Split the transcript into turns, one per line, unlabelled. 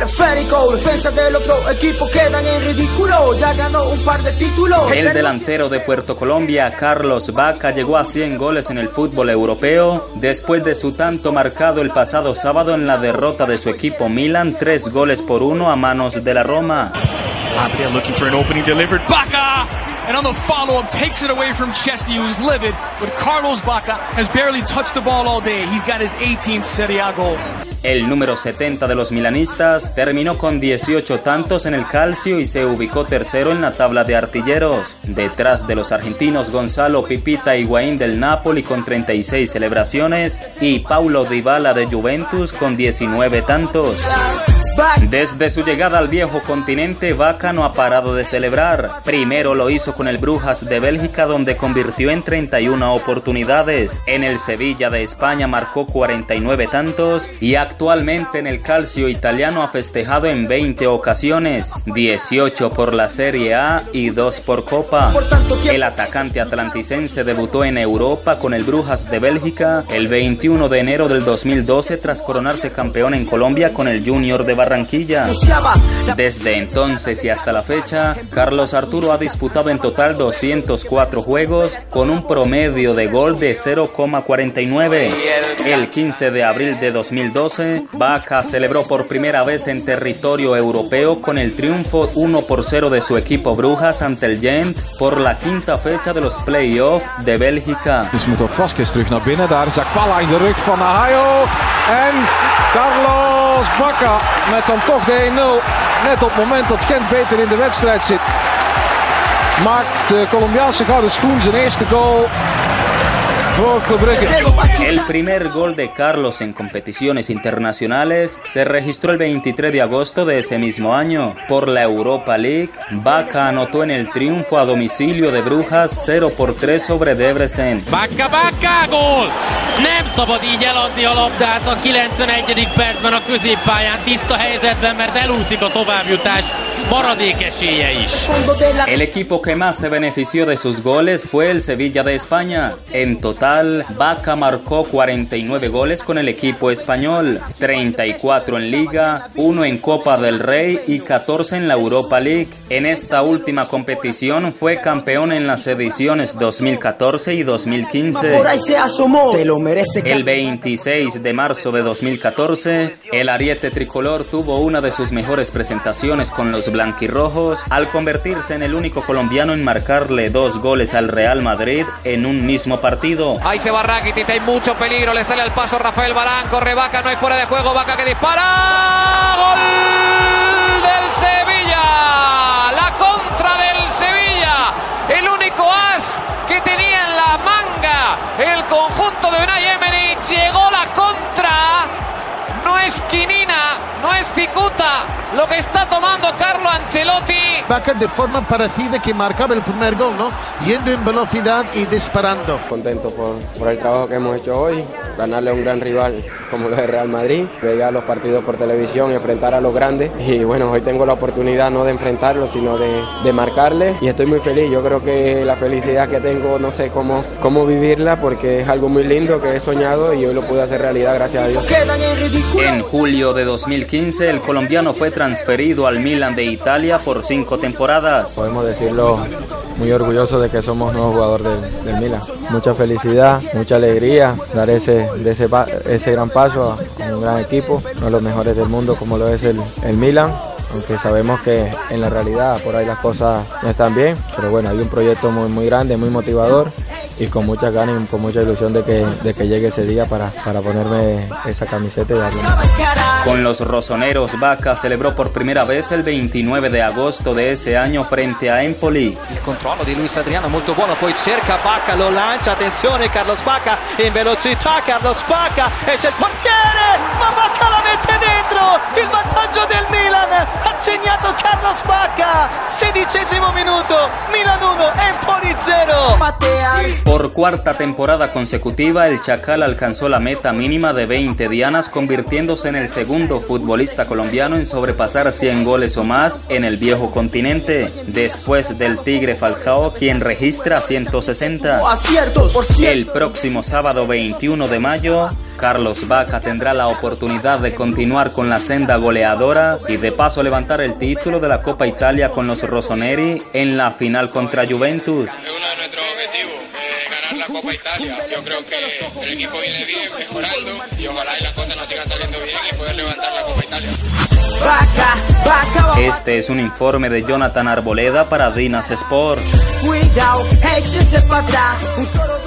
esférico, defensa del otro equipo quedan en ridículo, ya ganó un par de títulos.
El delantero de Puerto Colombia, Carlos Vaca, llegó a 100 goles en el fútbol europeo después de su tanto marcado el pasado sábado en la derrota de su equipo Milan, 3-1 a manos de la Roma.
Gabriel looking for an opening delivered. Vaca! And on the follow-up, takes it away from Chesney, who's livid. But Carlos Vaca has barely touched the ball all day. He's got his 18th Serie A goal.
El número 70 de los milanistas terminó con 18 tantos en el Calcio y se ubicó tercero en la tabla de artilleros, detrás de los argentinos Gonzalo Pipita Higuaín del Napoli con 36 celebraciones y Paulo Dybala de Juventus con 19 tantos. Desde su llegada al viejo continente, Vaca no ha parado de celebrar. Primero lo hizo con el Brujas de Bélgica, donde convirtió en 31 oportunidades. En el Sevilla de España marcó 49 tantos y actualmente en el Calcio italiano ha festejado en 20 ocasiones, 18 por la Serie A y 2 por Copa. El atacante atlanticense debutó en Europa con el Brujas de Bélgica el 21 de enero del 2012 tras coronarse campeón en Colombia con el Junior de Barranquilla. Desde entonces y hasta la fecha, Carlos Arturo ha disputado en total 204 juegos con un promedio de gol de 0,49. El 15 de abril de 2012, Vaca celebró por primera vez en territorio europeo con el triunfo 1-0 de su equipo Brujas ante el Gent por la quinta fecha de los playoffs de Bélgica.
Dus moet ook Vasquez terug naar binnen, daar Zakpala in de rug van Ajayo en Carlos Vaca met dan toch de 1-0, net op het moment dat Gent beter in de wedstrijd zit. Maakt de Colombiaanse gouden schoen zijn eerste goal voor Club Brugge.
El primer gol de Carlos en competiciones internacionales se registró el 23 de agosto de ese mismo año. Por la Europa League, Vaca anotó en el triunfo a domicilio de Brujas 0-3 sobre Debrecen.
Vaca, gól! Nem szabad így eladni a labdát a 91. percben a középpályán, tiszta helyzetben, mert elúszik a továbbjutás.
El equipo que más se benefició de sus goles fue el Sevilla de España. En total, Vaca marcó 49 goles con el equipo español, 34 en Liga, 1 en Copa del Rey y 14 en la Europa League. En esta última competición fue campeón en las ediciones 2014 y 2015. El 26 de marzo de 2014, el ariete tricolor tuvo una de sus mejores presentaciones con los blanquirrojos al convertirse en el único colombiano en marcarle 2 goles al Real Madrid en un mismo partido.
Ahí se va Rakitic, hay mucho peligro, le sale al paso Rafael Varane, corre Vaca, no hay fuera de juego, Vaca que dispara, gol del Sevilla, la contra del Sevilla, el único as que tenía en la manga el conjunto de Unai Emery, llegó la contra, no es quinina, no es cicuta lo que está tomando Carlo Ancelotti.
Vaca de forma parecida que marcaba el primer gol, ¿no? Yendo en velocidad y disparando.
Contento por el trabajo que hemos hecho hoy, ganarle a un gran rival como lo de Real Madrid, veía los partidos por televisión, enfrentar a los grandes y bueno, hoy tengo la oportunidad no de enfrentarlo sino de marcarle y estoy muy feliz. Yo creo que la felicidad que tengo no sé cómo vivirla porque es algo muy lindo que he soñado y hoy lo pude hacer realidad gracias a Dios.
En julio de 2015 el colombiano fue transferido al Milan de Italia por 5 temporadas.
Podemos decirlo muy orgulloso de que somos nuevo jugador del Milan. Mucha felicidad, mucha alegría, dar ese gran paso a un gran equipo, uno de los mejores del mundo como lo es el Milan. Aunque sabemos que en la realidad por ahí las cosas no están bien, pero bueno, hay un proyecto muy grande, muy motivador y con muchas ganas y con mucha ilusión de que llegue ese día para ponerme esa camiseta y darle.
Con los rosoneros, Vaca celebró por primera vez el 29 de agosto de ese año frente a Empoli.
Il controllo di Luis Adriano molto buono, poi cerca Vaca, lo lancia, attenzione Carlos Vaca in velocità, Carlos Vaca, esce il portiere, ma Vaca la mette dentro, il vantaggio del Milan, ha segnato Carlos Vaca, 16° minuto, Milan 1, Empoli 0.
Por cuarta temporada consecutiva, el Chacal alcanzó la meta mínima de 20 dianas, convirtiéndose en el segundo futbolista colombiano en sobrepasar 100 goles o más en el viejo continente, después del Tigre Falcao, quien registra 160. El próximo sábado 21 de mayo, Carlos Vaca tendrá la oportunidad de continuar con con la senda goleadora y de paso levantar el título de la Copa Italia con los rossoneri en la final contra Juventus.
Es uno de nuestros objetivos, ganar la Copa Italia. Yo creo que el equipo viene bien, mejorando y ojalá las cosas nos sigan saliendo bien y poder levantar la Copa Italia.
Este es un informe de Jonathan Arboleda para Dinas Sports.
Cuidado, échese para atrás.